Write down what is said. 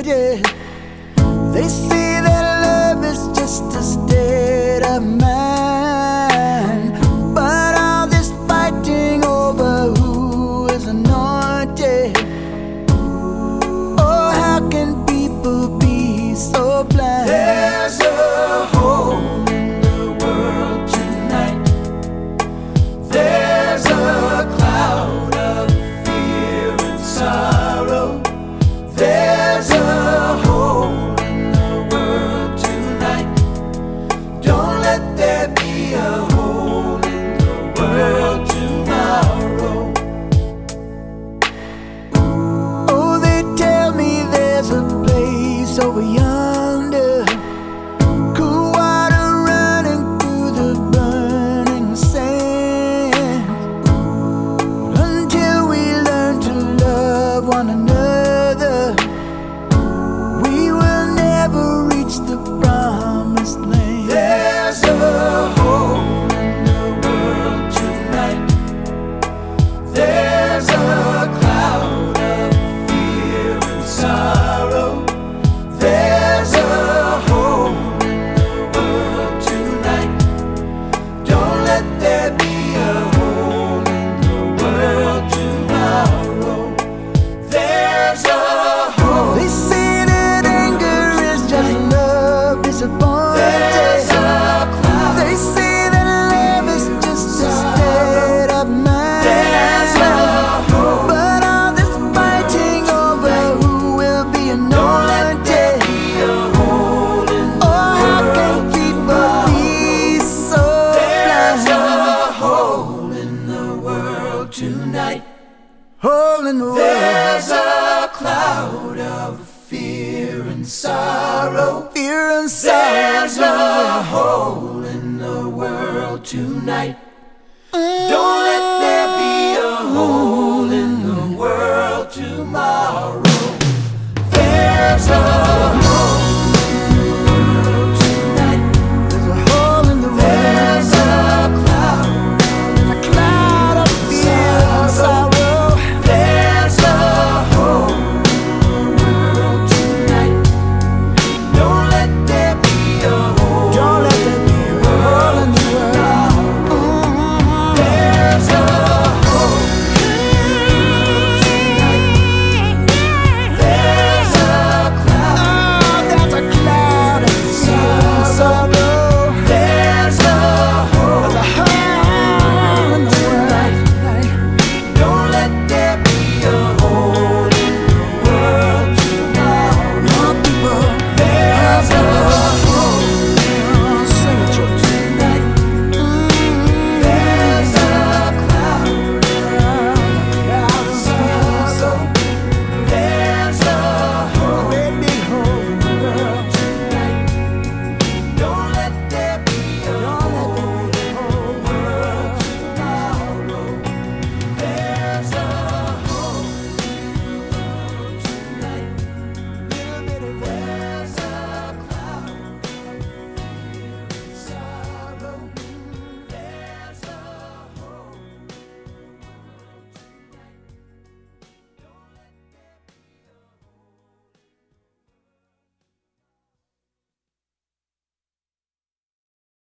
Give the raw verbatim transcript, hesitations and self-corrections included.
anointed. They say that love is just a state of mind, but all this fighting over who is anointed. Oh, how can people be so blind? There's a hole in the world tonight. There's a cloud of fear and sorrow. There's a hole in the world tonight. Don't let there be a hole in the world tomorrow. Oh, they tell me there's a place over yonder, cool water running through the burning sand. Until we learn to love one another, we will never reach the promised land. There's a hole in the world tonight. There's a cloud of fear and sorrow. There's a hole in the world tonight. Don't let there be a hole in the world tomorrow. There's a hole. They say that anger is just love disappointed. There's a cloud. They say that love is just a state of mind. There's a hole. But all this fighting over who will be anointed. Be a hole in the Oh, how can world people be so There's blind? a hole in the world tonight. Hole in the world. There's a cloud of fear and sorrow.